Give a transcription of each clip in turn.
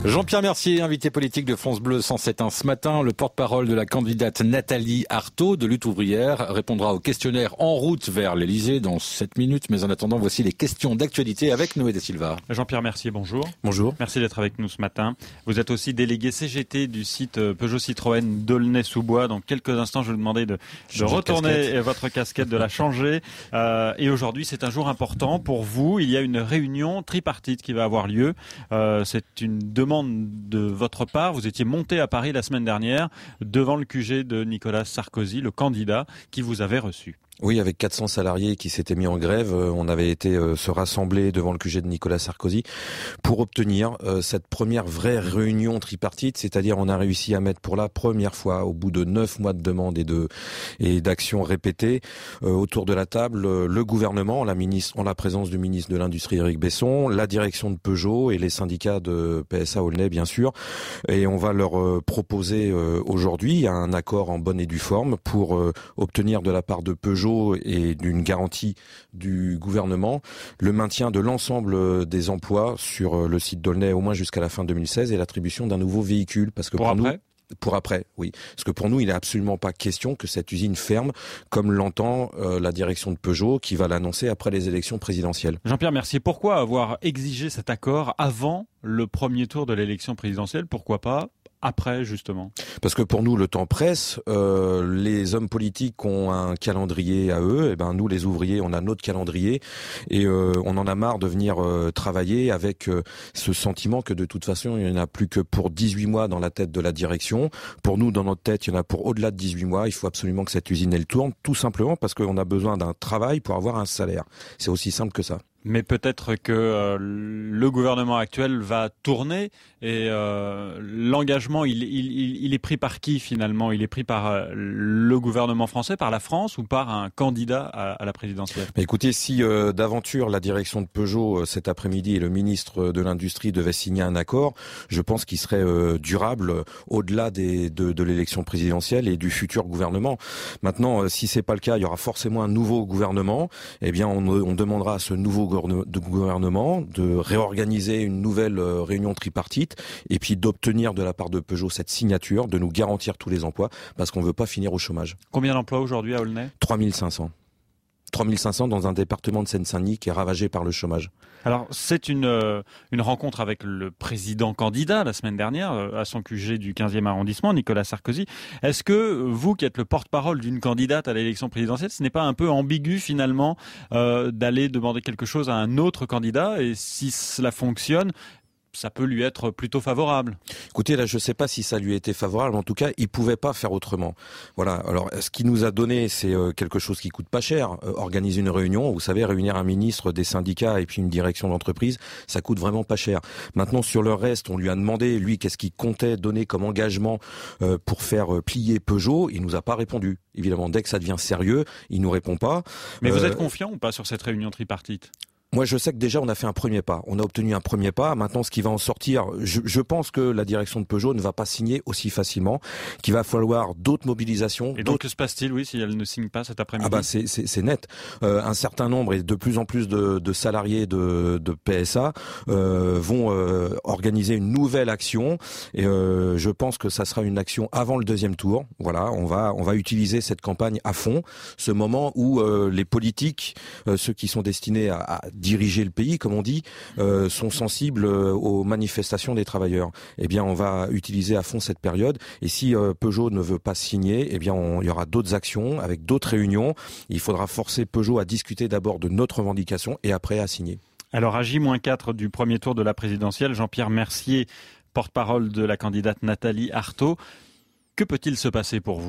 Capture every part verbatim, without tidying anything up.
Jean-Pierre Mercier, invité politique de France Bleu cent sept point un ce matin. Le porte-parole de la candidate Nathalie Arthaud de Lutte ouvrière répondra au questionnaire en route vers l'Elysée dans sept minutes. Mais en attendant, voici les questions d'actualité avec Noé Da Silva. Jean-Pierre Mercier, bonjour. Bonjour. Merci d'être avec nous ce matin. Vous êtes aussi délégué C G T du site Peugeot Citroën d'Aulnay-sous-Bois. Dans quelques instants, je vais vous demander de, de retourner casquette. votre casquette, de la changer. Euh, et aujourd'hui, c'est un jour important pour vous. Il y a une réunion tripartite qui va avoir lieu. Euh, c'est une demande de votre part. Vous étiez monté à Paris la semaine dernière devant le Q G de Nicolas Sarkozy, le candidat qui vous avait reçu. Oui, avec quatre cents salariés qui s'étaient mis en grève, on avait été euh, se rassembler devant le Q G de Nicolas Sarkozy pour obtenir euh, cette première vraie réunion tripartite, c'est-à-dire on a réussi à mettre pour la première fois, au bout de neuf mois de demandes et de et d'actions répétées, euh, autour de la table, euh, le gouvernement, la ministre, en la présence du ministre de l'Industrie Éric Besson, la direction de Peugeot et les syndicats de P S A Aulnay bien sûr, et on va leur euh, proposer euh, aujourd'hui un accord en bonne et due forme pour euh, obtenir de la part de Peugeot et d'une garantie du gouvernement le maintien de l'ensemble des emplois sur le site d'Aulnay au moins jusqu'à la fin deux mille seize et l'attribution d'un nouveau véhicule. Parce que pour, pour après nous, Pour après, oui. Parce que pour nous, il n'est absolument pas question que cette usine ferme, comme l'entend euh, la direction de Peugeot, qui va l'annoncer après les élections présidentielles. Jean-Pierre Mercier, pourquoi avoir exigé cet accord avant le premier tour de l'élection présidentielle ? Pourquoi pas après, justement? Parce que pour nous, le temps presse. Euh, les hommes politiques ont un calendrier à eux. Et ben nous, les ouvriers, on a notre calendrier. Et euh, on en a marre de venir euh, travailler avec euh, ce sentiment que de toute façon, il n'y en a plus que pour dix-huit mois dans la tête de la direction. Pour nous, dans notre tête, il y en a pour au-delà de dix-huit mois. Il faut absolument que cette usine, elle tourne, tout simplement parce qu'on a besoin d'un travail pour avoir un salaire. C'est aussi simple que ça. Mais peut-être que euh, le gouvernement actuel va tourner et euh, l'engagement, il, il, il est pris par qui finalement ? Il est pris par euh, le gouvernement français, par la France ou par un candidat à, à la présidentielle ? Mais écoutez, si euh, d'aventure la direction de Peugeot euh, cet après-midi et le ministre de l'Industrie devaient signer un accord, je pense qu'il serait euh, durable euh, au-delà des, de, de l'élection présidentielle et du futur gouvernement. Maintenant, euh, si c'est pas le cas, il y aura forcément un nouveau gouvernement. Eh bien, on, on demandera à ce nouveau de gouvernement de réorganiser une nouvelle réunion tripartite et puis d'obtenir de la part de Peugeot cette signature, de nous garantir tous les emplois parce qu'on ne veut pas finir au chômage. Combien d'emplois aujourd'hui à Aulnay ? trois mille cinq cents. trois mille cinq cents dans un département de Seine-Saint-Denis qui est ravagé par le chômage. Alors, c'est une euh, une rencontre avec le président candidat la semaine dernière euh, à son Q G du quinzième arrondissement, Nicolas Sarkozy. Est-ce que vous, qui êtes le porte-parole d'une candidate à l'élection présidentielle, ce n'est pas un peu ambigu finalement euh, d'aller demander quelque chose à un autre candidat ? Et si cela fonctionne, ça peut lui être plutôt favorable. Écoutez, là, je ne sais pas si ça lui était favorable. En tout cas, il pouvait pas faire autrement. Voilà. Alors, ce qu'il nous a donné, c'est quelque chose qui coûte pas cher. Euh, organiser une réunion, vous savez, réunir un ministre, des syndicats et puis une direction d'entreprise, ça coûte vraiment pas cher. Maintenant, sur le reste, on lui a demandé, lui, qu'est-ce qu'il comptait donner comme engagement euh, pour faire plier Peugeot. Il nous a pas répondu. Évidemment, dès que ça devient sérieux, il nous répond pas. Mais euh, vous êtes confiant ou pas sur cette réunion tripartite ? Moi, je sais que déjà, on a fait un premier pas. On a obtenu un premier pas. Maintenant, ce qui va en sortir, je, je pense que la direction de Peugeot ne va pas signer aussi facilement, qu'il va falloir d'autres mobilisations. Et donc, que se passe-t-il, oui, si elle ne signe pas cet après-midi ? Ah bah, c'est, c'est, c'est net. Euh, un certain nombre et de plus en plus de, de salariés de, de P S A euh, vont euh, organiser une nouvelle action. Et euh, je pense que ça sera une action avant le deuxième tour. Voilà, on va, on va utiliser cette campagne à fond. Ce moment où euh, les politiques, euh, ceux qui sont destinés à, à diriger le pays, comme on dit, euh, sont sensibles euh, aux manifestations des travailleurs. Eh bien, on va utiliser à fond cette période. Et si euh, Peugeot ne veut pas signer, eh bien, on, il y aura d'autres actions avec d'autres réunions. Il faudra forcer Peugeot à discuter d'abord de notre revendication et après à signer. Alors, à J moins quatre du premier tour de la présidentielle, Jean-Pierre Mercier, porte-parole de la candidate Nathalie Arthaud, que peut-il se passer pour vous ?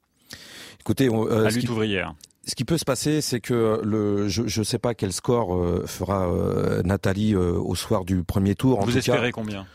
Écoutez, on, euh, à Lutte ouvrière. Ce qui peut se passer, c'est que le, je ne sais pas quel score euh, fera euh, Nathalie euh, au soir du premier tour. En Vous tout espérez cas, combien ?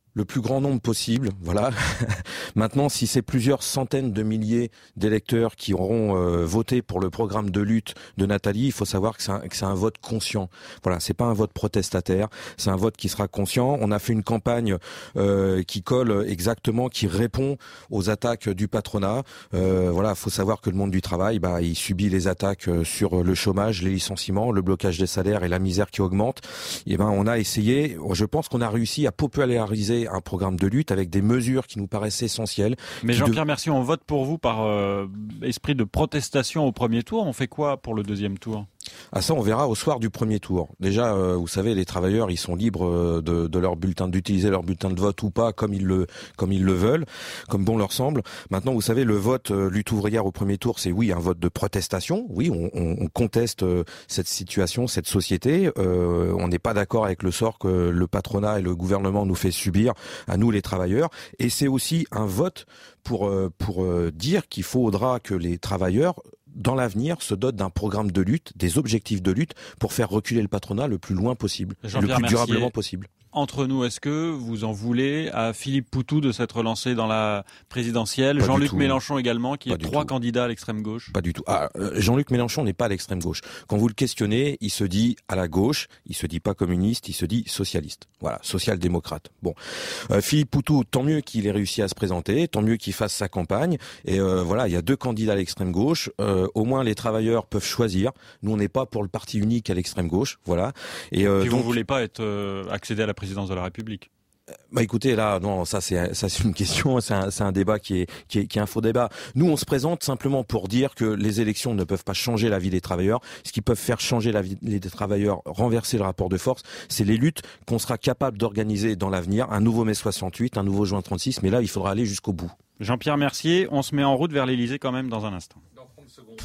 Le plus grand nombre possible, voilà. Maintenant, si c'est plusieurs centaines de milliers d'électeurs qui auront euh, voté pour le programme de lutte de Nathalie, il faut savoir que c'est un, que c'est un vote conscient. Voilà, c'est pas un vote protestataire, c'est un vote qui sera conscient. On a fait une campagne euh, qui colle exactement, qui répond aux attaques du patronat. Euh, voilà, faut savoir que le monde du travail, bah, il subit les attaques sur le chômage, les licenciements, le blocage des salaires et la misère qui augmente. Et ben, on a essayé. Je pense qu'on a réussi à populariser un programme de lutte avec des mesures qui nous paraissent essentielles. Mais Jean-Pierre de... Mercier, on vote pour vous par euh, esprit de protestation au premier tour. On fait quoi pour le deuxième tour ? Ah ça, on verra au soir du premier tour. Déjà, euh, vous savez, les travailleurs, ils sont libres de, de leur bulletin, d'utiliser leur bulletin de vote ou pas, comme ils le, comme ils le veulent, comme bon leur semble. Maintenant, vous savez, le vote euh, lutte ouvrière au premier tour, c'est oui un vote de protestation. Oui, on, on, on conteste euh, cette situation, cette société. Euh, on n'est pas d'accord avec le sort que le patronat et le gouvernement nous fait subir à nous les travailleurs. Et c'est aussi un vote pour euh, pour euh, dire qu'il faudra que les travailleurs dans l'avenir, se dotent d'un programme de lutte, des objectifs de lutte pour faire reculer le patronat le plus loin possible, le plus durablement Mercier. possible. Entre nous, est-ce que vous en voulez à Philippe Poutou de s'être lancé dans la présidentielle, pas Jean-Luc Mélenchon également, qui pas est trois tout. candidats à l'extrême gauche? Pas du tout. Ah, euh, Jean-Luc Mélenchon n'est pas à l'extrême gauche. Quand vous le questionnez, il se dit à la gauche, il se dit pas communiste, il se dit socialiste. Voilà, social-démocrate. Bon, euh, Philippe Poutou, tant mieux qu'il ait réussi à se présenter, tant mieux qu'il fasse sa campagne. Et euh, voilà, il y a deux candidats à l'extrême gauche. Euh, au moins, les travailleurs peuvent choisir. Nous, on n'est pas pour le parti unique à l'extrême gauche. Voilà. Et euh, Puis donc, vous voulez pas être euh, accéder à la présidence de la République? Bah écoutez, là, non, ça c'est ça c'est une question, c'est un, c'est un débat qui est, qui est qui est un faux débat. Nous, on se présente simplement pour dire que les élections ne peuvent pas changer la vie des travailleurs. Ce qui peut faire changer la vie des travailleurs, renverser le rapport de force, c'est les luttes qu'on sera capable d'organiser dans l'avenir. Un nouveau mai soixante-huit, un nouveau juin trente-six, mais là, il faudra aller jusqu'au bout. Jean-Pierre Mercier, on se met en route vers l'Élysée quand même dans un instant. Dans trente secondes.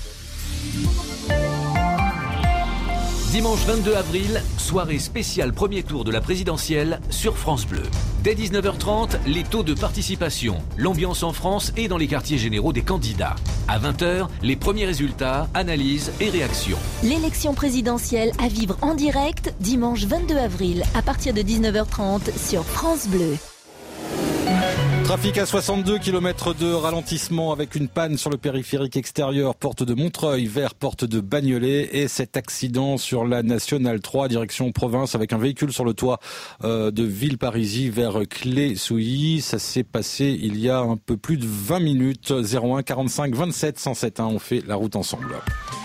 Dimanche vingt-deux avril, soirée spéciale premier tour de la présidentielle sur France Bleu. Dès dix-neuf heures trente, les taux de participation, l'ambiance en France et dans les quartiers généraux des candidats. À vingt heures, les premiers résultats, analyses et réactions. L'élection présidentielle à vivre en direct dimanche vingt-deux avril à partir de dix-neuf heures trente sur France Bleu. Trafic à soixante-deux kilomètres de ralentissement avec une panne sur le périphérique extérieur, porte de Montreuil vers porte de Bagnolet, et cet accident sur la nationale trois direction province avec un véhicule sur le toit euh, de Villeparisis vers Clé-Souilly. Ça s'est passé il y a un peu plus de vingt minutes. zéro un quarante-cinq vingt-sept cent sept. On fait la route ensemble.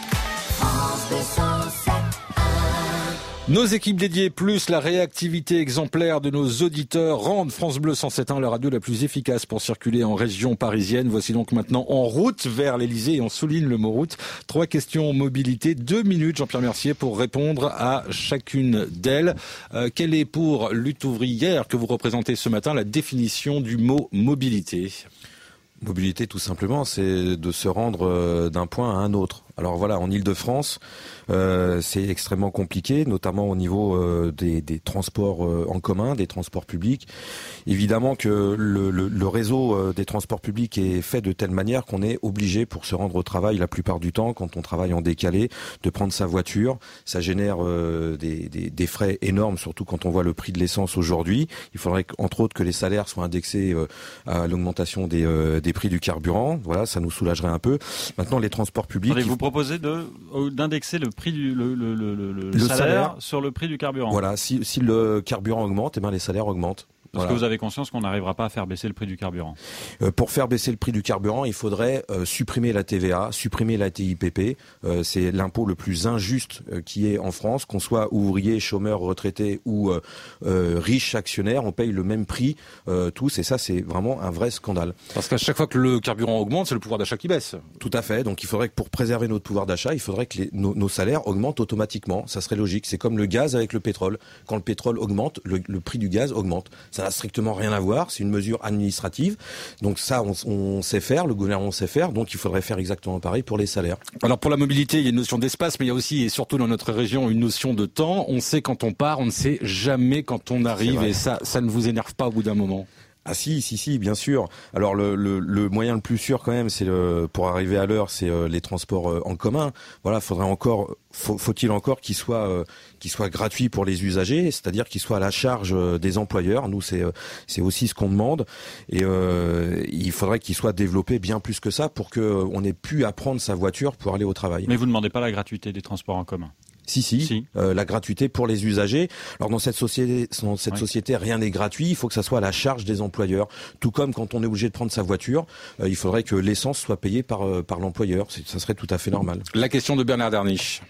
Nos équipes dédiées plus la réactivité exemplaire de nos auditeurs rendent France Bleu cent sept point un la radio la plus efficace pour circuler en région parisienne. Voici donc maintenant en route vers l'Élysée, et on souligne le mot route. Trois questions mobilité, deux minutes Jean-Pierre Mercier pour répondre à chacune d'elles. Euh, quelle est pour Lutte ouvrière que vous représentez ce matin la définition du mot mobilité ? Mobilité, tout simplement, c'est de se rendre d'un point à un autre. Alors voilà, en Île-de-France, euh, c'est extrêmement compliqué, notamment au niveau euh, des, des transports euh, en commun, des transports publics. Évidemment que le, le, le réseau euh, des transports publics est fait de telle manière qu'on est obligé, pour se rendre au travail la plupart du temps, quand on travaille en décalé, de prendre sa voiture. Ça génère euh, des, des, des frais énormes, surtout quand on voit le prix de l'essence aujourd'hui. Il faudrait entre autres que les salaires soient indexés euh, à l'augmentation des, euh, des prix du carburant. Voilà, ça nous soulagerait un peu. Maintenant, les transports publics... Vous proposez de, d'indexer le prix du le, le, le, le, le salaire, salaire sur le prix du carburant. Voilà, si, si le carburant augmente, eh ben les salaires augmentent. Parce voilà. que vous avez conscience qu'on n'arrivera pas à faire baisser le prix du carburant. Euh, pour faire baisser le prix du carburant, il faudrait euh, supprimer la T V A, supprimer la T I P P. Euh, c'est l'impôt le plus injuste euh, qui est en France, qu'on soit ouvrier, chômeur, retraité ou euh, euh, riche actionnaire, on paye le même prix euh, tous, et ça c'est vraiment un vrai scandale. Parce qu'à chaque fois que le carburant augmente, c'est le pouvoir d'achat qui baisse. Tout à fait. Donc il faudrait que pour préserver notre pouvoir d'achat, il faudrait que les, nos, nos salaires augmentent automatiquement. Ça serait logique. C'est comme le gaz avec le pétrole. Quand le pétrole augmente, le, le prix du gaz augmente. Ça n'a strictement rien à voir, c'est une mesure administrative. Donc ça, on, on sait faire, le gouvernement sait faire, donc il faudrait faire exactement pareil pour les salaires. Alors pour la mobilité, il y a une notion d'espace, mais il y a aussi, et surtout dans notre région, une notion de temps. On sait quand on part, on ne sait jamais quand on arrive, et ça, ça ne vous énerve pas au bout d'un moment ? Ah si, si, si, bien sûr. Alors le, le, le moyen le plus sûr quand même, c'est le, pour arriver à l'heure, c'est euh, les transports euh, en commun. Voilà, faudrait encore, faut, faut-il encore qu'ils soient, euh, qu'ils soient gratuits pour les usagers, c'est-à-dire qu'ils soient à la charge euh, des employeurs. Nous, c'est, euh, c'est aussi ce qu'on demande. Et euh, il faudrait qu'ils soient développés bien plus que ça pour que euh, on ait pu à prendre sa voiture pour aller au travail. Mais vous ne demandez pas la gratuité des transports en commun? Si, si, si. Euh, la gratuité pour les usagers. Alors dans cette société, dans cette oui. société, rien n'est gratuit. Il faut que ça soit à la charge des employeurs. Tout comme quand on est obligé de prendre sa voiture, euh, il faudrait que l'essence soit payée par euh, par l'employeur. C'est, ça serait tout à fait normal. La question de Bernard Derniche.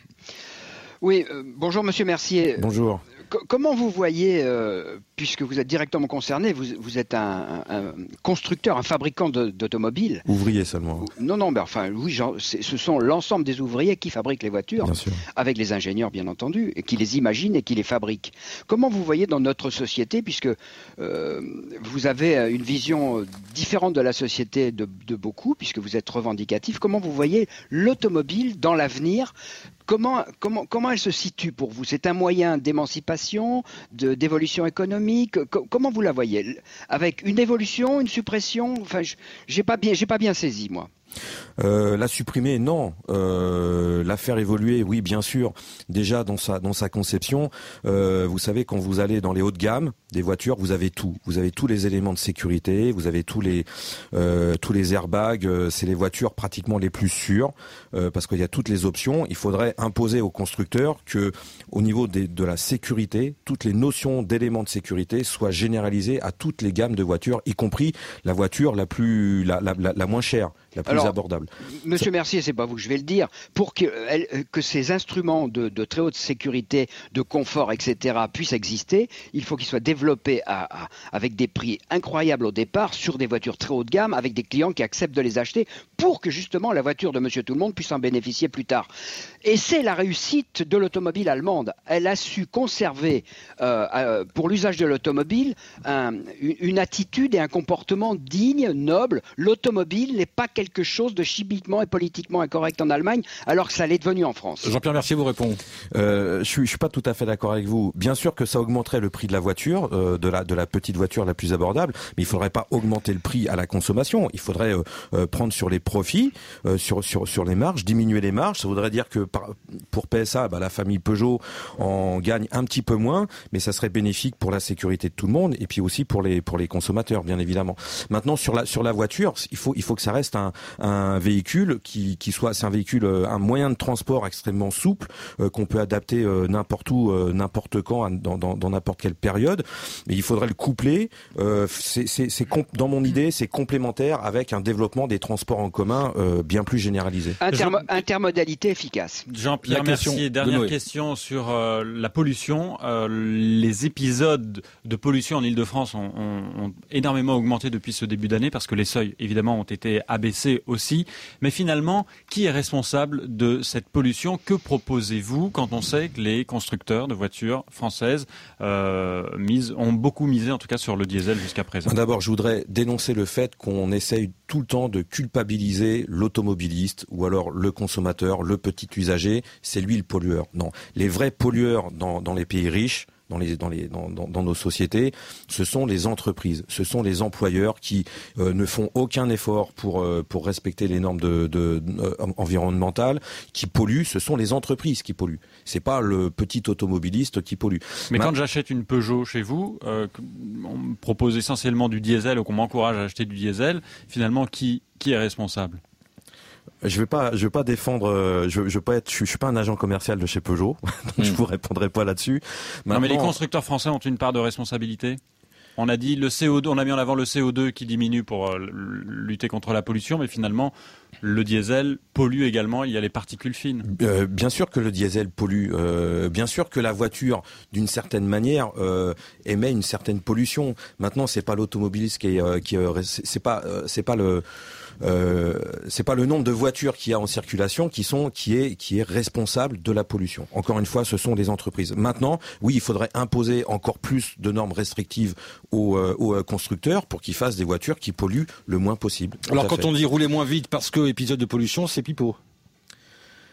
Oui, euh, bonjour Monsieur Mercier. Bonjour. Comment vous voyez, euh, puisque vous êtes directement concerné, vous, vous êtes un, un constructeur, un fabricant de, d'automobiles. Ouvrier seulement. Non, non, mais enfin, oui, genre, ce sont l'ensemble des ouvriers qui fabriquent les voitures, avec les ingénieurs bien entendu, et qui les imaginent et qui les fabriquent. Comment vous voyez dans notre société, puisque euh, vous avez une vision différente de la société de, de beaucoup, puisque vous êtes revendicatif, comment vous voyez l'automobile dans l'avenir ? Comment, comment, comment elle se situe pour vous? C'est un moyen d'émancipation, de, d'évolution économique? Co- comment vous la voyez? Avec une évolution, une suppression? Enfin, je, j'ai pas bien, j'ai pas bien saisi, moi. Euh, la supprimer, non. Euh, la faire évoluer, oui, bien sûr. Déjà dans sa dans sa conception, euh, vous savez, quand vous allez dans les hauts de gamme des voitures, vous avez tout. Vous avez tous les éléments de sécurité, vous avez tous les euh, tous les airbags. Euh, c'est les voitures pratiquement les plus sûres euh, parce qu'il y a toutes les options. Il faudrait imposer aux constructeurs que, au niveau des, de la sécurité, toutes les notions d'éléments de sécurité soient généralisées à toutes les gammes de voitures, y compris la voiture la plus la la, la, la moins chère, la plus Alors, abordable. Monsieur ça... Mercier, c'est pas vous que je vais le dire, pour que, que ces instruments de, de très haute sécurité, de confort, et cetera puissent exister, il faut qu'ils soient développés à, à, avec des prix incroyables au départ, sur des voitures très haut de gamme, avec des clients qui acceptent de les acheter, pour que justement la voiture de Monsieur Tout-le-Monde puisse en bénéficier plus tard. Et c'est la réussite de l'automobile allemande. Elle a su conserver, euh, euh, pour l'usage de l'automobile, un, une, une attitude et un comportement digne, noble. L'automobile n'est pas quelque chose de chimiquement et politiquement incorrect en Allemagne, alors que ça l'est devenu en France. Jean-Pierre Mercier vous répond. Euh, je suis, je suis pas tout à fait d'accord avec vous. Bien sûr que ça augmenterait le prix de la voiture, euh, de la de la petite voiture la plus abordable, mais il faudrait pas augmenter le prix à la consommation. Il faudrait euh, euh, prendre sur les profits, euh, sur sur sur les marges, diminuer les marges. Ça voudrait dire que par, pour P S A, bah, la famille Peugeot en gagne un petit peu moins, mais ça serait bénéfique pour la sécurité de tout le monde et puis aussi pour les pour les consommateurs, bien évidemment. Maintenant sur la sur la voiture, il faut il faut que ça reste un un véhicule qui qui soit c'est un véhicule un moyen de transport extrêmement souple euh, qu'on peut adapter euh, n'importe où euh, n'importe quand dans dans dans n'importe quelle période, mais il faudrait le coupler euh, c'est c'est c'est comp- dans mon idée, c'est complémentaire avec un développement des transports en commun euh, bien plus généralisé. Intermo- intermodalité efficace. Jean-Pierre Mercier, dernière question sur euh, la pollution. Euh, les épisodes de pollution en Ile-de-France ont, ont, ont énormément augmenté depuis ce début d'année parce que les seuils, évidemment, ont été abaissés aussi. Mais finalement, qui est responsable de cette pollution? Que proposez-vous quand on sait que les constructeurs de voitures françaises euh, misent, ont beaucoup misé, en tout cas, sur le diesel jusqu'à présent? D'abord, je voudrais dénoncer le fait qu'on essaye tout le temps de culpabiliser l'automobiliste ou alors le consommateur, le petit usager. C'est lui le pollueur. Non, les vrais pollueurs dans, dans les pays riches, dans les dans les dans, dans, dans nos sociétés, ce sont les entreprises, ce sont les employeurs qui euh, ne font aucun effort pour euh, pour respecter les normes de, de, de euh, environnementales, qui polluent. Ce sont les entreprises qui polluent. C'est pas le petit automobiliste qui pollue. Mais Ma... quand j'achète une Peugeot chez vous, euh, on me propose essentiellement du diesel ou qu'on m'encourage à acheter du diesel. Finalement, qui qui est responsable? Je vais pas, je vais pas défendre. Je, je vais pas être. Je, je suis pas un agent commercial de chez Peugeot, donc mmh. je vous répondrai pas là-dessus. Maintenant, non, mais les constructeurs français ont une part de responsabilité. On a dit le C O deux, on a mis en avant le C O deux qui diminue pour euh, lutter contre la pollution, mais finalement, le diesel pollue également. Il y a les particules fines. Euh, bien sûr que le diesel pollue. Euh, bien sûr que la voiture, d'une certaine manière, euh, émet une certaine pollution. Maintenant, c'est pas l'automobiliste qui est, euh, qui, euh, c'est, c'est pas, euh, c'est pas le. Euh, c'est pas le nombre de voitures qu'il y a en circulation qui sont qui est qui est responsable de la pollution. Encore une fois, ce sont les entreprises. Maintenant, oui, il faudrait imposer encore plus de normes restrictives aux, euh, aux constructeurs pour qu'ils fassent des voitures qui polluent le moins possible. Alors quand fait. on dit rouler moins vite parce que épisode de pollution, c'est pipeau.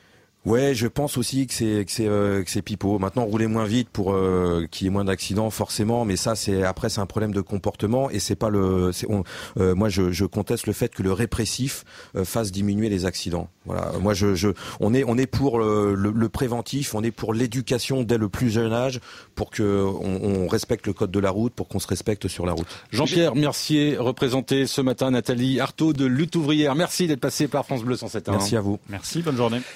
Ouais, je pense aussi que c'est que c'est euh, que c'est pipeau. Maintenant, rouler moins vite pour euh, qu'il y ait moins d'accidents, forcément. Mais ça, c'est après, c'est un problème de comportement et c'est pas le. C'est, on, euh, moi, je, je conteste le fait que le répressif euh, fasse diminuer les accidents. Voilà. Moi, je, je, on est on est pour le, le, le préventif, on est pour l'éducation dès le plus jeune âge, pour que on, on respecte le code de la route, pour qu'on se respecte sur la route. Jean-Pierre Mercier, représenté ce matin Nathalie Arthaud de Lutte ouvrière. Merci d'être passé par France Bleu cent sept point un. Merci à vous. Merci, bonne journée.